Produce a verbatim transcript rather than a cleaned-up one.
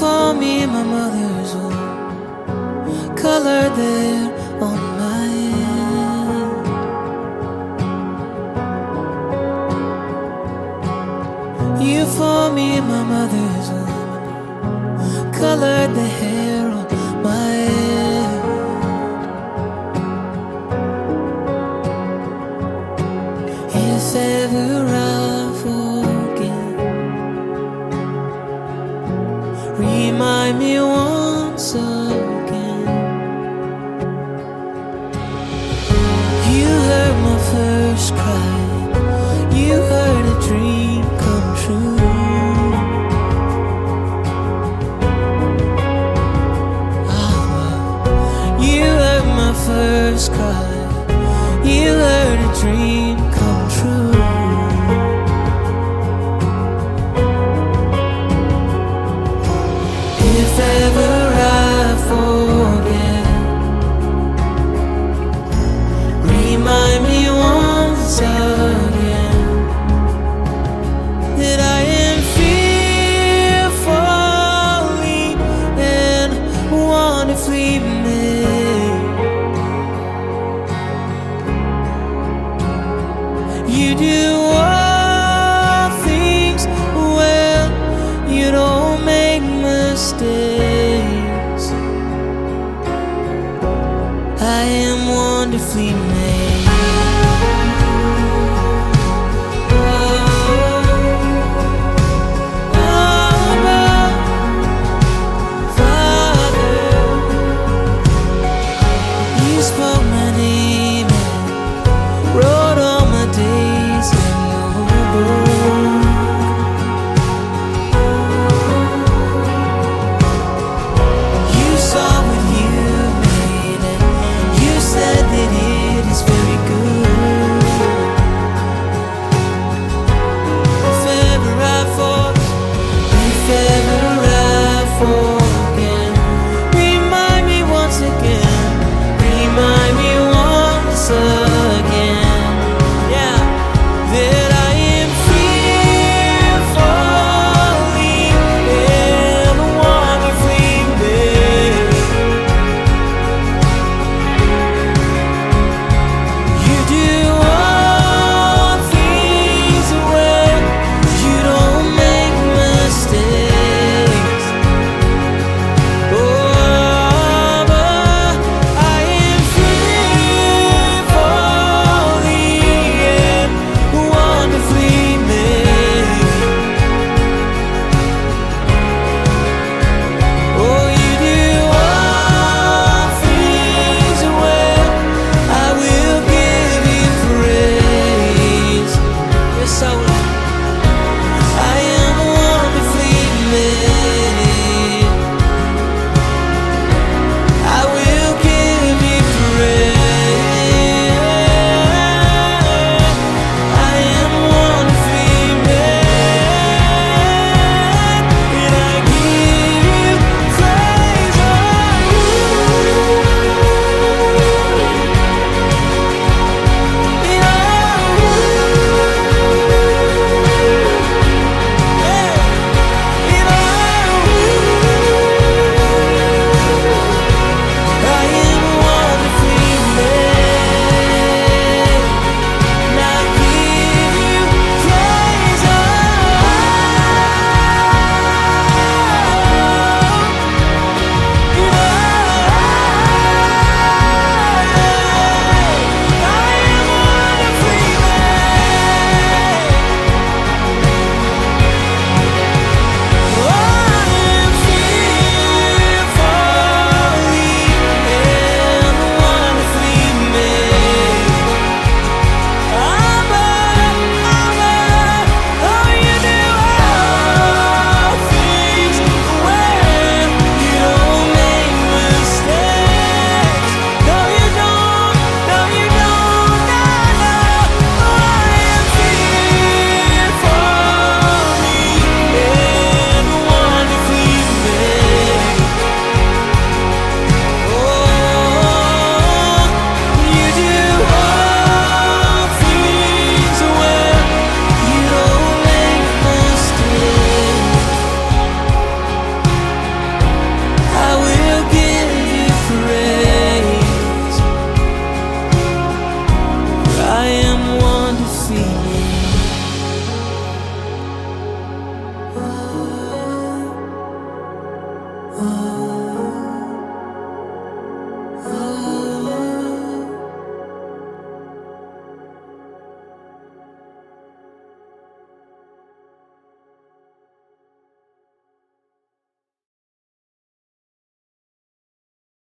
for me, my mother's own color there on my hand. You for me, my mother's own colored the hair on my head. If ever I forget, remind me once again. You heard my first cry, you heard a dream come true. Ah, you heard my first cry, you heard a dream come true. If ever I forget, remind me once again that I am fearfully and wonderfully made. You do all things well, you don't make mistakes. I am wonderfully made. Spoke my name and wrote all my days in your book. You saw what you made and you said that it is very good. If ever I fall, if ever I forget, remind me once again. Remind me once again, yeah, that I am fearfully and wonderfully made. You do all things well, you don't make mistakes. feet.